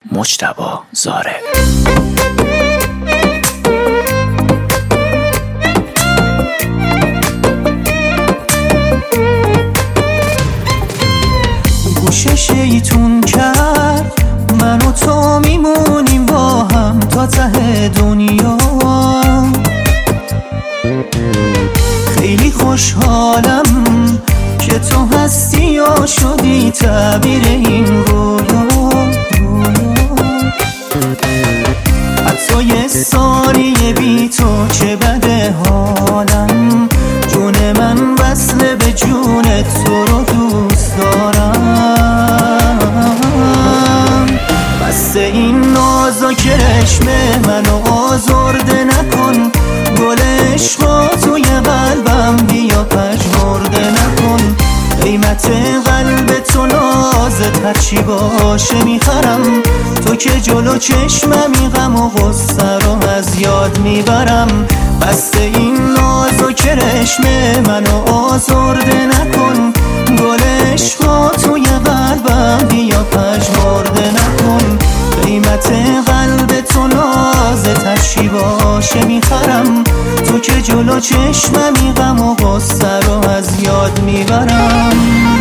مجتبی زارع. گوش شیطون کرد من و تو میمونیم با هم تا ته دنیا. خیلی خوشحالم که تو هستی یا شدی تعبیر این رویا. حتی یه ثانیه بی تو چه بده حالم، جون من وصله به جونت، تو رو دوست دارم. بس این نازا که رشم منو آزرده نکن، گل عشقا توی قلبم بیا پژمرده نکن. قیمت قلب تو نازت هرچی باشه میخرم، تو که جلو چشممی غم و غصه رو از یاد میبرم. بس این نازو که رشم منو آزرده نکن، گل عشقا توی قلبم بیا پژمرده نکن. قیمت قلب تو نازت هرچی باشه میخرم، تو که جلو چشممی غم و غصه رو از یاد میبرم.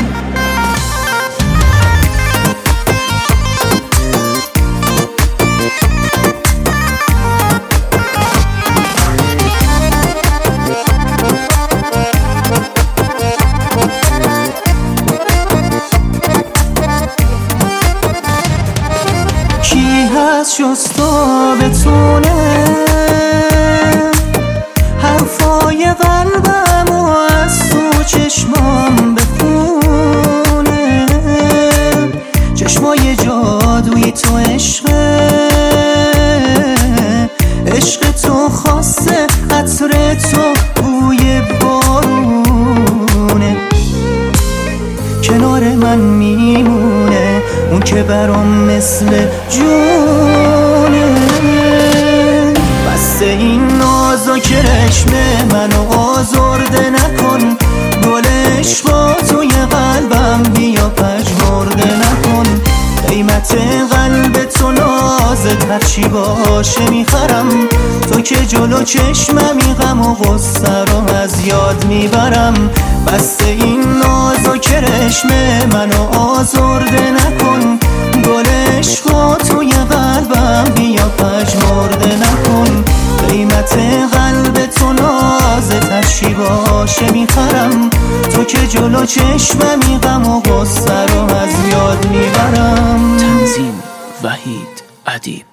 کی هست شستا بتونه حرفای قلبم و از تو چشمام بخونه؟ چشمای جادوی تو عشق تو خاصه، عطر تو بوی بارونه. کنار من میمونه اون که برام مثل جونه. بس این نازا که رشم منو آزرده نکن، گل عشقا توی قلبم بیا پژمرده نکن. قیمت قلب تو نازت هرچی باشه میخرم، تو که جلو چشممی غم و غصه رو از یاد میبرم. بس این نازا که رشم منو آزرده نکن، گل عشقا توی قلبم بیا پژمرده نکن. قیمت قلب تو نازت هرچی باشه میخرم، تو که جلو چشممی غم و غصه رو از یاد میبرم. تنظیم وحید ادیب.